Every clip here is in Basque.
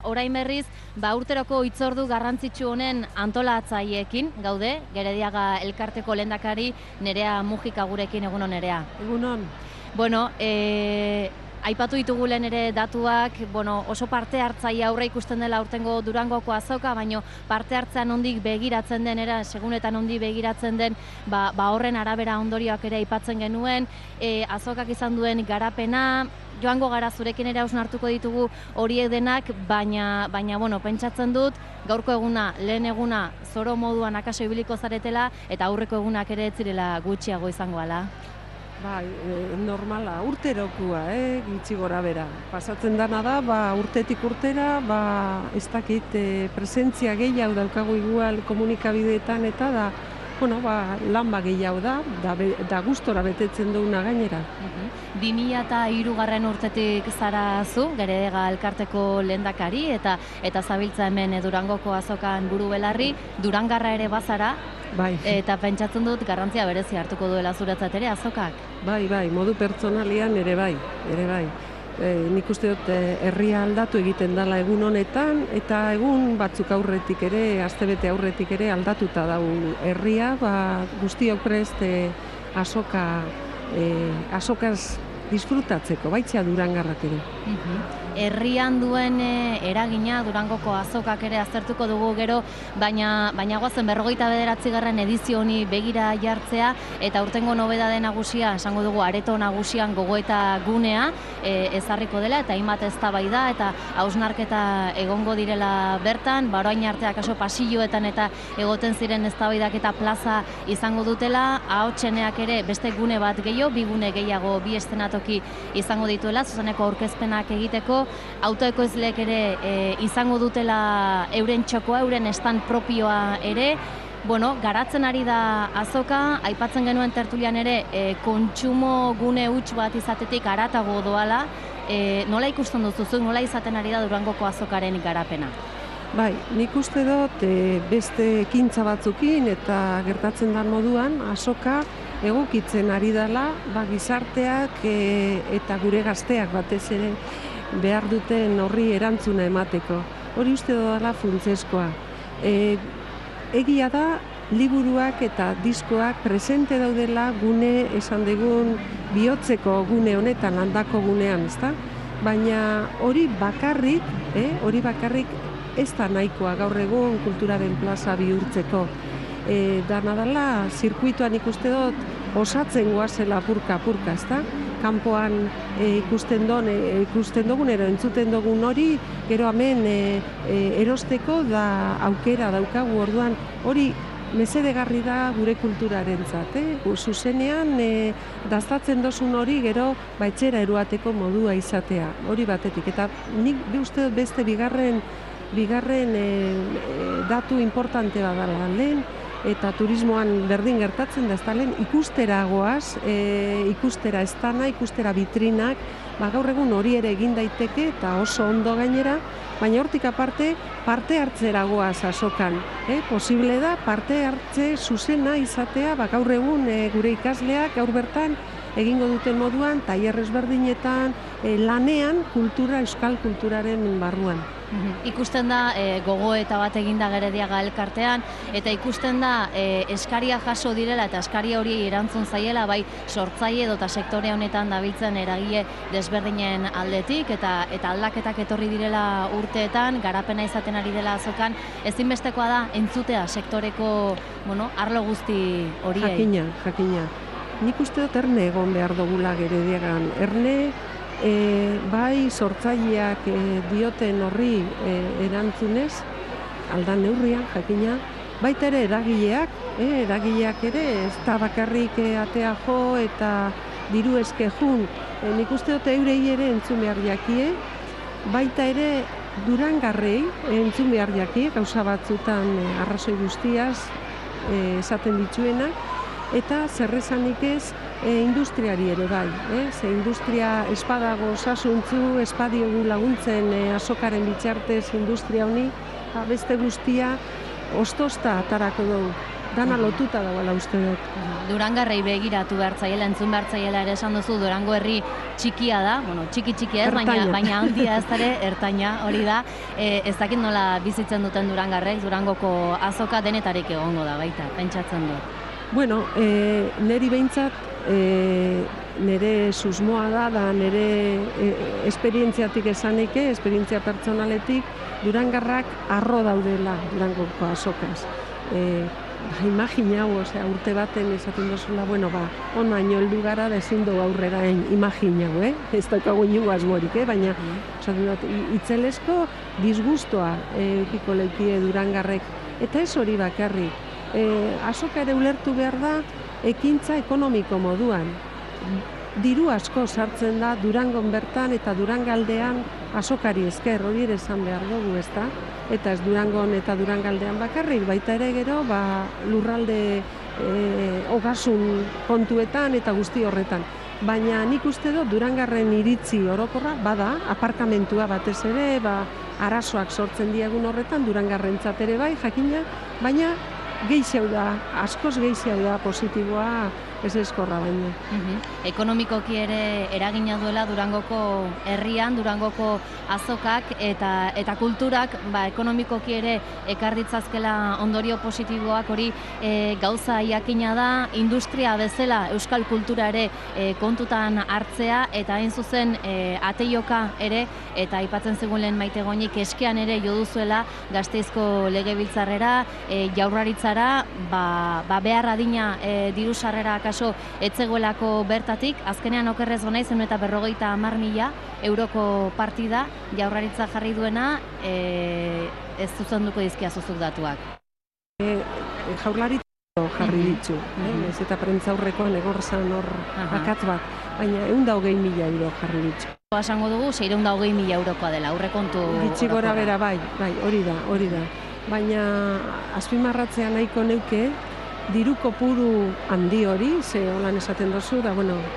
Orain berriz, urteroko hitzordu garrantzitsu honen antolatzaileekin gaude, Gerediaga elkarteko lehendakari Nerea Mujika gurekin. Egunon, Nerea. Egunon. Bueno, aipatu ditugu lehen ere datuak, oso parte hartzaile aurre ikusten dela aurtengo Durangoko azoka, baina parte hartzean nondik begiratzen den, segun eta nondik begiratzen den, horren arabera ondorioak ere aipatzen genuen, azokak izan duen garapena, joango gara zurekin ere hausnartuko ditugu horiek denak, baina pentsatzen dut, gaurko eguna, lehen eguna, zoro moduan akaso ibiliko zaretela, eta aurreko egunak ere ez zirela gutxiago izango ala. Bai, normala, urterokua, gitxi gora bera. Pasatzen dana da, urtetik urtera, ez dakit, presentzia gehiago daukagu igual komunikabideetan eta da, lan gehiago da gustora betetzen duguna gainera. 2003 urtetik zara zu, Gerediaga elkarteko lehendakari, eta zabiltza hemen Durangoko azokan buru belarri, Durangarra ere bazara, bai. Eta pentsatzen dut garrantzia berezi hartuko duela zuretzat ere azokak. Bai, modu pertsonalian ere bai. Nik uste dut herria aldatu egiten dela egun honetan, eta egun batzuk aurretik ere, astebete aurretik ere aldatuta dau herria, guztiok prest azokaz disfrutatzeko, baitzea Durangarrak ere. Herrian duen eragina Durangoko azokak ere aztertuko dugu gero, baina goazen 49. edizio honi begira jartzea, eta urtengo nobedade nagusia, esango dugu areto nagusian gogoeta gunea ezarriko dela, eta hainbat eztabaida eta hausnarketa egongo direla bertan, orain arte akaso pasilloetan eta egoten ziren eztabaidak eta plaza izango dutela, ahotseneak ere beste gune bat gehiago, bi gune gehiago, bi eszenatoki izango dituela, zuzeneko aurkezpenak egiteko, autoekoizleek ere izango dutela euren txokoa, euren stand propioa ere. Garatzen ari da azoka, aipatzen genuen tertulian ere kontsumo gune huts bat izatetik haratago doala. Nola ikusten duzu, nola izaten ari da Durangoko azokaren garapena? Bai, nik uste dut beste ekintza batzukin eta gertatzen den moduan azoka egokitzen ari dela gizarteak eta gure gazteak batez ere behar duten horri erantzuna emateko. Hori uste dela funtsezkoa. Egia da, liburuak eta diskoak presente daudela gune, esan dugun, bihotzeko gune honetan, landako gunean, ezta? Baina hori bakarrik ez da nahikoa gaur egun kulturaren plaza bihurtzeko. Dana dela, zirkuituan ikuste dut, osatzen goazela purka-purka, ezta? Kanpoan ikusten dugun, entzuten dugun hori, gero hemen erosteko da aukera daukagu, orduan hori mesedegarri da gure kulturarentzat. Zuzenean daztatzen dozun hori gero etxera eroateko modua izatea, hori batetik. Eta nik uste beste bigarren datu importante badala lehen, eta turismoan berdin gertatzen da, ez da lehen ikustera goaz, ikustera estana, ikustera vitrinak, gaur egun hori ere egin daiteke eta oso ondo gainera, baina hortik aparte parte hartzera goaz azokan. Posible da parte hartze zuzena izatea, gaur egun gure ikasleak gaur bertan egingo duten moduan, tailer ezberdinetan, lanean euskal kulturaren barruan. Ikusten da gogoeta bat eginda Gerediaga elkartean, eta ikusten da eskaria jaso direla eta eskaria hori erantzun zaiela, bai sortzaile edo eta sektore honetan dabiltzen eragile desberdinen aldetik, eta aldaketak etorri direla urteetan, garapena izaten ari dela azokan, ezinbestekoa da entzutea sektoreko arlo guzti horiei. Jakina. Nik uste dut erne egon behar dugula Gerediagan. Erne, bai sortzaileak dioten horri erantzunez, aldan neurrian, jakina, baita ere eragileak ere, ez da bakarrik atea jo eta diru eske jun. Nik uste dut eurei ere entzun behar jakie, baita ere Durangarrei entzun behar jakie, gauza batzutan arrazoi guztiaz esaten dituenak, eta zerrezanik ez industriari ere bai. Ze industria espadago osasuntzu, espadiogu laguntzen azokaren bitxartez industria honi, beste guztia ostozta atarako dugu. dana lotuta dagoela uste dut. Durangarrei begiratu behar zaiela, entzun behar zaiela ere esan duzu, Durango herri txikia da, bueno, txiki ez, baina handia ez ere, ertaina hori da. Ez dakit nola bizitzen duten Durangarrek, Durangoko azoka denetarik egongo da baita, pentsatzen du. Bueno, niri behintzat, nire susmoa da nire esperientziatik esanike, esperientzia pertsonaletik, Durangarrak arro daudela Durangoko azokaz. Imagina hau, urte baten esaten duzula, onaino heldu gara da ezin dugu aurrera imagina hau, ez daukagu inungo asmorik, baina esaten dut, itzelesko disgustoa eukiko leikie Durangarrek, eta ez hori bakarrik. Azoka ere ulertu behar da ekintza ekonomiko moduan. Diru asko sartzen da Durangon bertan eta Durangaldean azokari esker, hori ere esan behar dugu, ezta? Eta ez Durangon eta Durangaldean bakarrik, baita ere gero lurralde ogasun kontuetan eta guzti horretan. Baina nik uste dut Durangarren iritzi orokorra bada, aparkamentua batez ere, arazoak sortzen diagun horretan, Durangarrentzat ere bai, jakina, baina gehiago da, askoz gehiago da positiboa, ez eskorra baino. Ekonomikoki ere eragina duela Durangoko herrian, Durangoko azokak eta kulturak ekonomikoki ere ekar ditzazkela ondorio positiboak, hori gauza jakina da, industria bezala euskal kultura ere kontutan hartzea, eta hain zuzen ateioka ere, eta aipatzen zegoen lehen Maite Goñik eskean ere jo duzuela Gasteizko Legebiltzarrera, Jaurlaritzara, behar adina diru sarrera kaso etzegoelako bertatik, azkenean okerrez gonaiz eta 50.000 euroko partida Jaurlaritza jarri duena, ez zuzenduko dizkia zuzuk datuak. Jaurlaritza jarri ditzu, ez eta prentzaurrekoan egorzan hor akatz bat, baina 120.000 euro jarri ditzu. Esango dugu, 620.000 eurokoa dela, aurrekontu. Gitxi gora bera, bai, hori da. Baina azpimarratzea nahiko neuke, diru kopuru handi hori, ze holan esaten dozu, da,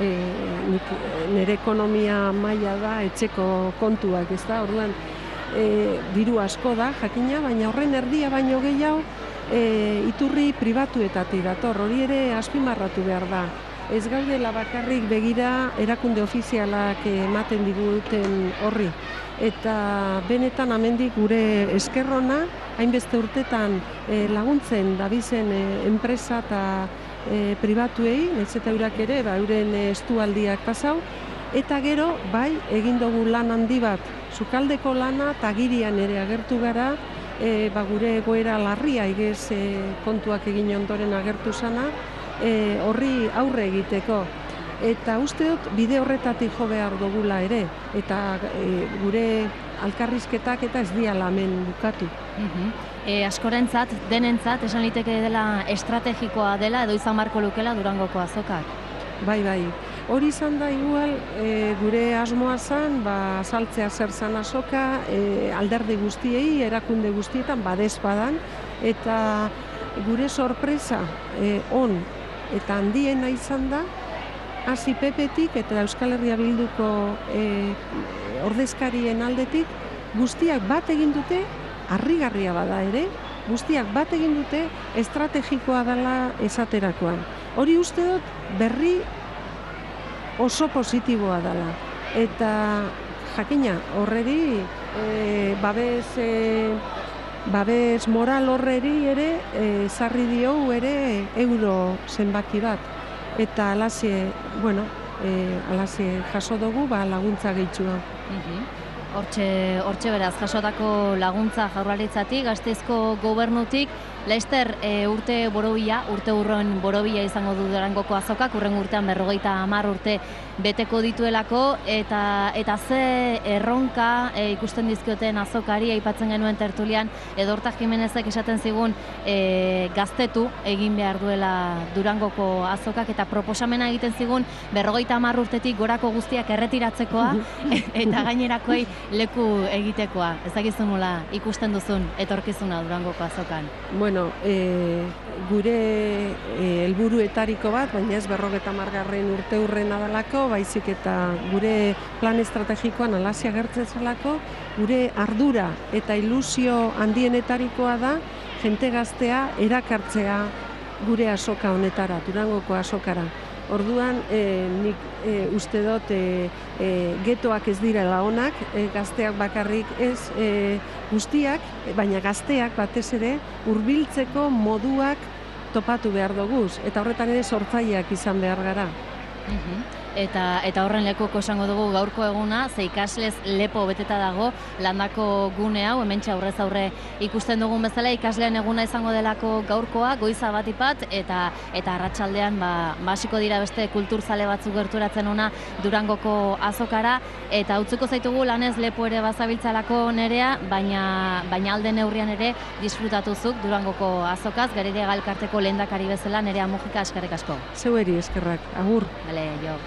nire ekonomia maila da, etxeko kontuak, ez da, orduan, diru asko da, jakina, baina horren erdia baino gehiago, iturri pribatuetatik dator, hori ere azpimarratu behar da. Ez gaudela bakarrik begira erakunde ofizialak ematen diguten horri. Eta benetan amendik gure eskerrona, hainbeste urtetan laguntzen dabizen enpresa eta pribatuei, nahiz eta eurak ere, euren estualdiak pasau, eta gero, bai, egin dugu lan handi bat, sukaldeko lana eta girian ere agertu gara, gure egoera larria egez kontuak egin ondoren agertu zana, horri aurre egiteko. Eta uste dut bide horretatik jo behar dugula ere, eta gure alkarrizketak eta ez diala hemen bukatu. Askorentzat, denentzat, esan liteke dela estrategikoa dela, edo izan barko lukela Durangoko azokak? Bai. Hori izan da igual, gure asmoa zan, azaltzea zer zan azoka, alderdi guztiei, erakunde guztietan, badezpadan, eta gure sorpresa on eta handiena izan da, hasi PP-tik eta Euskal Herria Bilduko ordezkarien aldetik, guztiak bat egin dute, harrigarria bada ere, guztiak bat egin dute estrategikoa dela esaterakoan. Hori uste dut berri oso positiboa dela. Eta jakina, horreri babes moral horreri ere sarri diogu ere euro zenbaki bat. Eta alazie jaso dugu laguntza gehitxua. Hortxe beraz, jasotako laguntza Jaurlaritzatik, Gasteizko gobernutik, Laster urte urren borobila izango du Durangoko azokak, urren urtean 50 urte beteko dituelako, eta ze erronka ikusten dizkioten azokari, aipatzen genuen tertulian, Edorta Jimenezek esaten zigun gaztetu egin behar duela Durangoko azokak, eta proposamena egiten zigun 50 urtetik gorako guztiak erretiratzekoa, eta gainerakoei leku egitekoa. Ez dakizu nola ikusten duzun etorkizuna Durangoko azokan? Gure helburuetariko bat, baina ez 50. urte urrena dalako, baizik eta gure plan estrategikoan alasia gertzen zelako, gure ardura eta ilusio handienetarikoa da jente gaztea erakartzea gure azoka honetara, Durangoko azokara. Orduan, nik uste dut getoak ez direla onak, gazteak bakarrik ez guztiak, baina gazteak batez ere hurbiltzeko moduak topatu behar duguz, eta horretan ere sortzaileak izan behar gara. Eta horren lekuko esango dugu gaurko eguna, ze ikaslez lepo beteta dago landako gune hau, hementxe aurrez aurre ikusten dugun bezala ikasleen eguna izango delako gaurkoa, goiza batipat, eta arratsaldean hasiko dira beste kulturzale batzuk gerturatzen ona Durangoko azokara, eta utziko zaitugu lanez lepo ere bazabiltzalako Nerea, baina alde neurrian ere disfrutatuzuk Durangoko azokaz, Gerediaga elkarteko lehendakari bezala Nerea Mujika, eskerrik asko. Zeueri eskerrak, agur. Bale, jo.